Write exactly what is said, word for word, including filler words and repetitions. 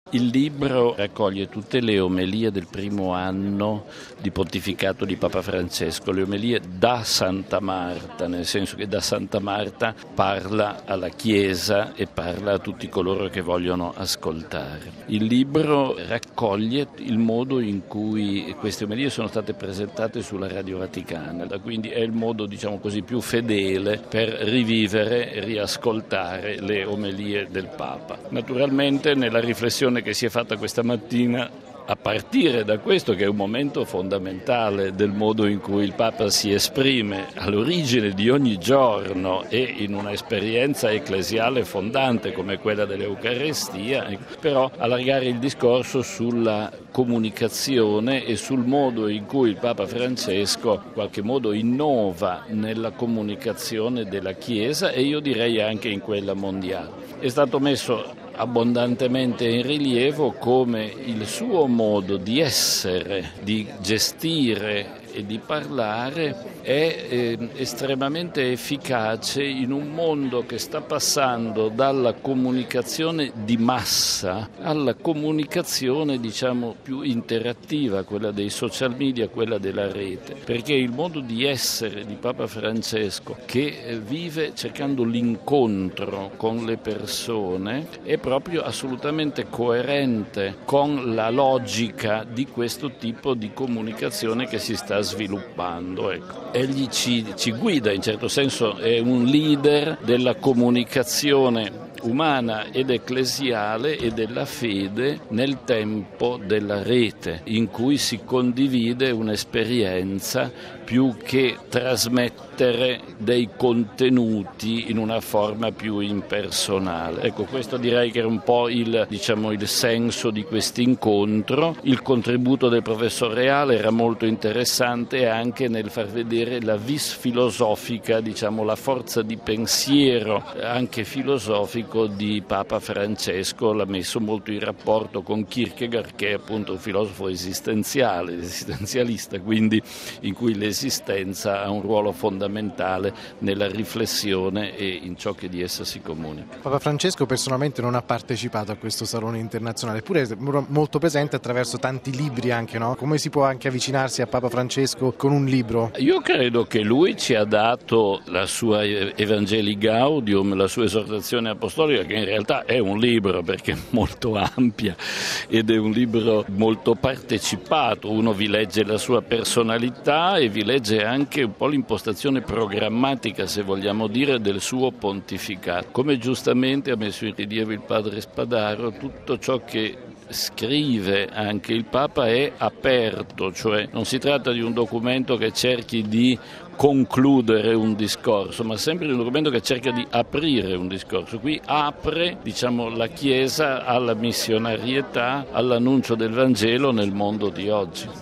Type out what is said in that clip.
Il libro raccoglie tutte le omelie del primo anno di pontificato di Papa Francesco, le omelie da Santa Marta, nel senso che da Santa Marta parla alla Chiesa e parla a tutti coloro che vogliono ascoltare. Il libro raccoglie il modo in cui queste omelie sono state presentate sulla Radio Vaticana, quindi è il modo, diciamo così, più fedele per rivivere e riascoltare le omelie del Papa. Naturalmente nella riflessione che si è fatta questa mattina, a partire da questo che è un momento fondamentale del modo in cui il Papa si esprime all'origine di ogni giorno e in un'esperienza ecclesiale fondante come quella dell'Eucarestia, però allargare il discorso sulla comunicazione e sul modo in cui il Papa Francesco in qualche modo innova nella comunicazione della Chiesa e io direi anche in quella mondiale. È stato messo abbondantemente in rilievo come il suo modo di essere, di gestire e di parlare è eh, estremamente efficace in un mondo che sta passando dalla comunicazione di massa alla comunicazione, diciamo, più interattiva, quella dei social media, quella della rete, perché il modo di essere di Papa Francesco, che eh, vive cercando l'incontro con le persone, è proprio assolutamente coerente con la logica di questo tipo di comunicazione che si sta sviluppando. Ecco. Egli ci, ci guida, in certo senso è un leader della comunicazione umana ed ecclesiale e della fede nel tempo della rete, in cui si condivide un'esperienza più che trasmettere dei contenuti in una forma più impersonale. Ecco, questo direi che era un po' il, diciamo, il senso di questo incontro. Il contributo del professor Reale era molto interessante anche nel far vedere la vis filosofica, diciamo, la forza di pensiero anche filosofico di Papa Francesco. L'ha messo molto in rapporto con Kierkegaard, che è appunto un filosofo esistenziale, esistenzialista, quindi in cui l'esistenza ha un ruolo fondamentale nella riflessione e in ciò che di essa si comunica. Papa Francesco personalmente non ha partecipato a questo salone internazionale, eppure è molto presente attraverso tanti libri anche, no? Come si può anche avvicinarsi a Papa Francesco con un libro? Io credo che lui ci ha dato la sua Evangelii Gaudium, la sua esortazione apostolica, che in realtà è un libro perché è molto ampia ed è un libro molto partecipato. Uno vi legge la sua personalità e vi legge anche un po' l'impostazione programmatica, se vogliamo dire, del suo pontificato. Come giustamente ha messo in rilievo il padre Spadaro, tutto ciò che scrive anche il Papa è aperto, cioè non si tratta di un documento che cerchi di concludere un discorso, ma sempre di un documento che cerca di aprire un discorso. Qui apre, diciamo, la Chiesa alla missionarietà, all'annuncio del Vangelo nel mondo di oggi.